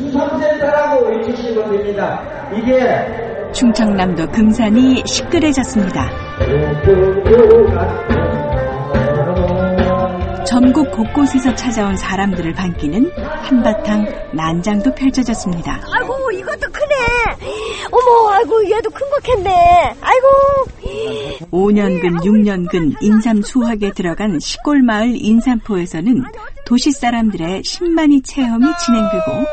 수성센터라고 외치시면 됩니다. 이게 충청남도 금산이 시끌해졌습니다. 전국 곳곳에서 찾아온 사람들을 반기는 한바탕 난장도 펼쳐졌습니다. 아이고 이것도 크네. 어머 아이고 얘도 큰 거 캤네. 아이고. 5년근 6년근 인삼 수확에 들어간 시골마을 인삼포에서는 도시 사람들의 신만이 체험이 진행되고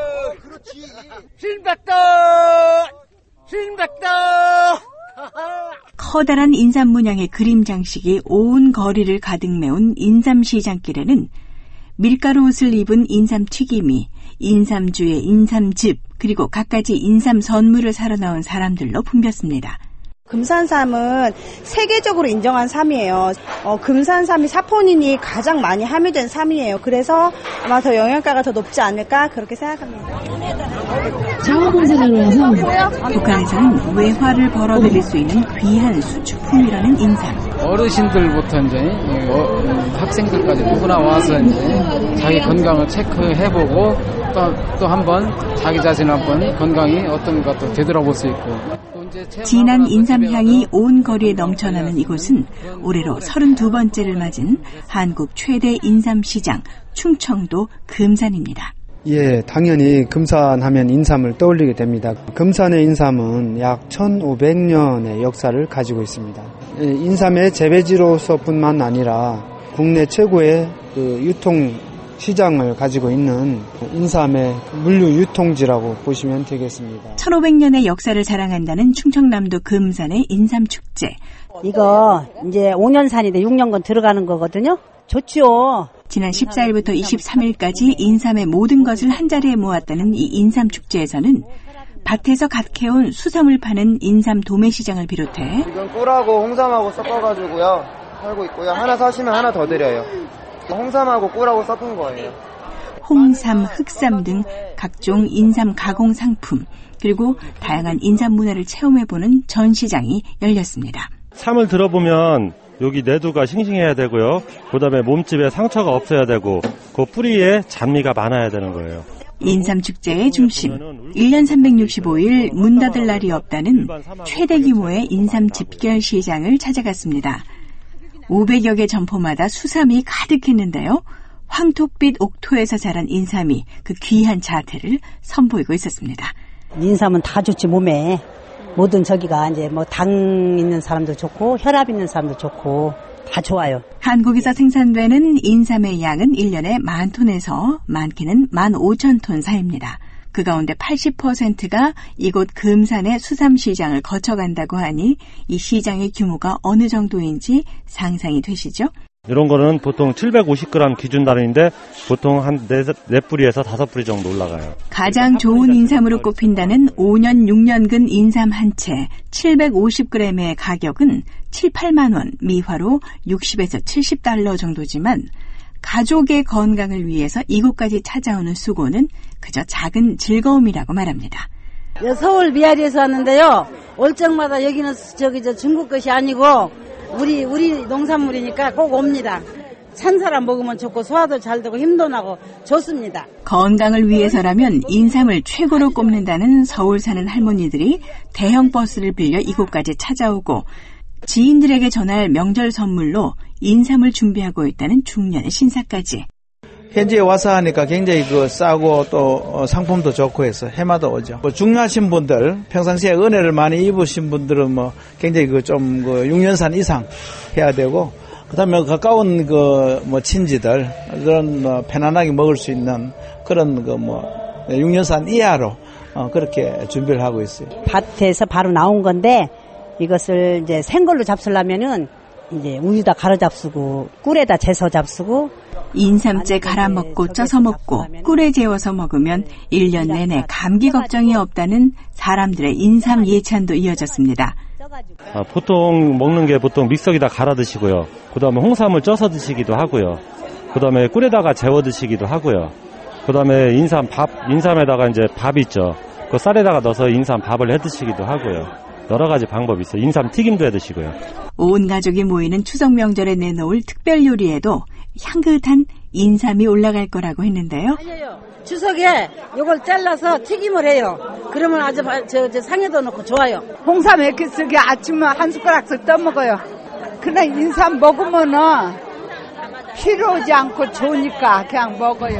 신박다 커다란 인삼 문양의 그림 장식이 온 거리를 가득 메운 인삼시장길에는 밀가루 옷을 입은 인삼 튀김이, 인삼주의 인삼즙, 그리고 갖가지 인삼 선물을 사러 나온 사람들로 붐볐습니다. 금산삼은 세계적으로 인정한 삼이에요. 금산삼이 사포닌이 가장 많이 함유된 삼이에요. 그래서 아마 더 영양가가 더 높지 않을까 그렇게 생각합니다. 자원봉사자로 와서 북한에서는 외화를 벌어들일 수 있는 귀한 수출품이라는 인삼. 어르신들부터 이제 학생들까지 누구나 와서 이제 자기 건강을 체크해보고 또 한번 자기 자신 한번 건강이 어떤가 또 되돌아볼 수 있고. 진한 인삼향이 온 거리에 넘쳐나는 이곳은 올해로 32번째를 맞은 한국 최대 인삼시장 충청도 금산입니다. 예, 당연히 금산하면 인삼을 떠올리게 됩니다. 금산의 인삼은 약 1500년의 역사를 가지고 있습니다. 인삼의 재배지로서뿐만 아니라 국내 최고의 유통 시장을 가지고 있는 인삼의 물류 유통지라고 보시면 되겠습니다. 1500년의 역사를 자랑한다는 충청남도 금산의 인삼축제. 이거 이제 5년산인데 6년간 들어가는 거거든요. 좋죠. 지난 14일부터 23일까지 인삼의 모든 것을 한자리에 모았다는 이 인삼축제에서는 밭에서 갓 캐온 수삼을 파는 인삼 도매시장을 비롯해 지금 꿀하고 홍삼하고 섞어가지고요 팔고 있고요. 하나 사시면 하나 더 드려요. 홍삼하고 꿀하고 섞은 거예요. 홍삼, 흑삼 등 각종 인삼 가공 상품, 그리고 다양한 인삼 문화를 체험해보는 전시장이 열렸습니다. 삼을 들어보면 여기 내두가 싱싱해야 되고요. 그다음에 몸집에 상처가 없어야 되고 그 뿌리에 잔미가 많아야 되는 거예요. 인삼축제의 중심, 1년 365일 문 닫을 날이 없다는 최대 규모의 인삼 집결 시장을 찾아갔습니다. 500여 개 점포마다 수삼이 가득했는데요. 황토빛 옥토에서 자란 인삼이 그 귀한 자태를 선보이고 있었습니다. 인삼은 다 좋지 몸에. 모든 저기가 이제 뭐 당 있는 사람도 좋고 혈압 있는 사람도 좋고 다 좋아요. 한국에서 생산되는 인삼의 양은 1년에 10,000톤에서 많게는 15,000톤 사이입니다. 그 가운데 80%가 이곳 금산의 수삼시장을 거쳐간다고 하니 이 시장의 규모가 어느 정도인지 상상이 되시죠? 이런 거는 보통 750g 기준 단위인데 보통 한 4뿌리에서 5뿌리 정도 올라가요. 가장 좋은 인삼으로 꼽힌다는 5년 6년근 인삼 한 채 750g의 가격은 7, 8만 원, 미화로 60에서 70달러 정도지만 가족의 건강을 위해서 이곳까지 찾아오는 수고는 그저 작은 즐거움이라고 말합니다. 서울 미아리에서 왔는데요. 올 적마다 여기는 중국 것이 아니고 우리 농산물이니까 꼭 옵니다. 찬사람 먹으면 좋고 소화도 잘 되고 힘도 나고 좋습니다. 건강을 위해서라면 인삼을 최고로 꼽는다는 서울 사는 할머니들이 대형 버스를 빌려 이곳까지 찾아오고 지인들에게 전할 명절 선물로 인삼을 준비하고 있다는 중년의 신사까지. 현지에 와서 하니까 굉장히 싸고 또 상품도 좋고 해서 해마다 오죠. 중요하신 분들, 평상시에 은혜를 많이 입으신 분들은 굉장히 6년산 이상 해야 되고, 그다음에 가까운 친지들 그런 편안하게 먹을 수 있는 그런 6년산 이하로 그렇게 준비를 하고 있어요. 밭에서 바로 나온 건데 이것을 이제 생걸로 잡수려면은 이제 우유다 갈아 잡수고 꿀에다 재서 잡수고 인삼째 갈아 먹고 쪄서 먹고 꿀에 재워서 먹으면 1년 내내 감기 걱정이 없다는 사람들의 인삼 예찬도 이어졌습니다. 보통 먹는 게 보통 믹서기다 갈아 드시고요. 그다음에 홍삼을 쪄서 드시기도 하고요. 그다음에 꿀에다가 재워 드시기도 하고요. 그다음에 인삼에다가 이제 밥 있죠. 그 쌀에다가 넣어서 인삼 밥을 해 드시기도 하고요. 여러 가지 방법이 있어요. 인삼 튀김도 해 드시고요. 온 가족이 모이는 추석 명절에 내놓을 특별 요리에도 향긋한 인삼이 올라갈 거라고 했는데요. 추석에 이걸 잘라서 튀김을 해요. 그러면 아주 저 상에도 넣고 좋아요. 홍삼 이렇게 쓰게 아침에 한 숟가락씩 떠먹어요. 그냥 인삼 먹으면은 필요 오지 않고 좋으니까 그냥 먹어요.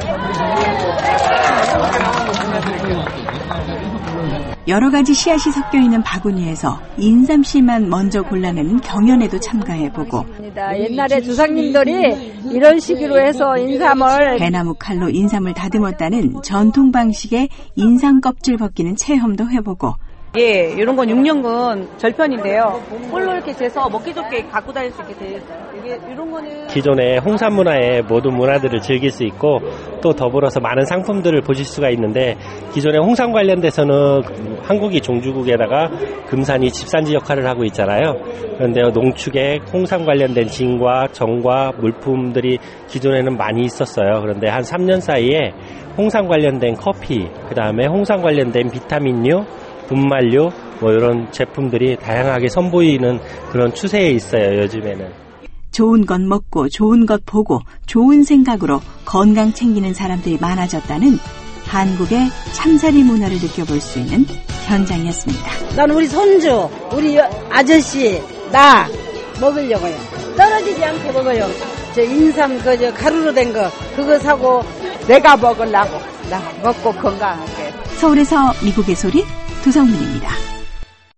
여러 가지 씨앗이 섞여 있는 바구니에서 인삼씨만 먼저 골라내는 경연에도 참가해보고 옛날에 조상님들이 이런 식으로 해서 인삼을 대나무 칼로 인삼을 다듬었다는 전통 방식의 인삼 껍질 벗기는 체험도 해보고 예, 이런 건 6년근 절편인데요. 홀로 이렇게 재서 먹기 좋게 갖고 다닐 수 있게 되어 있어요. 이게 이런 거는 기존의 홍삼 문화의 모든 문화들을 즐길 수 있고 또 더불어서 많은 상품들을 보실 수가 있는데 기존의 홍삼 관련돼서는 한국이 종주국에다가 금산이 집산지 역할을 하고 있잖아요. 그런데 농축에 홍삼 관련된 진과 정과 물품들이 기존에는 많이 있었어요. 그런데 한 3년 사이에 홍삼 관련된 커피, 그 다음에 홍삼 관련된 비타민류, 분말류 뭐 이런 제품들이 다양하게 선보이는 그런 추세에 있어요. 요즘에는. 좋은 것 먹고 좋은 것 보고 좋은 생각으로 건강 챙기는 사람들이 많아졌다는 한국의 참살이 문화를 느껴볼 수 있는 현장이었습니다. 난 우리 손주, 우리 아저씨, 나 먹으려고요. 떨어지지 않게 먹어요. 저 인삼 저 가루로 된 거 그거 사고 내가 먹으려고 나 먹고 건강하게. 서울에서 미국의 소리 두성민입니다.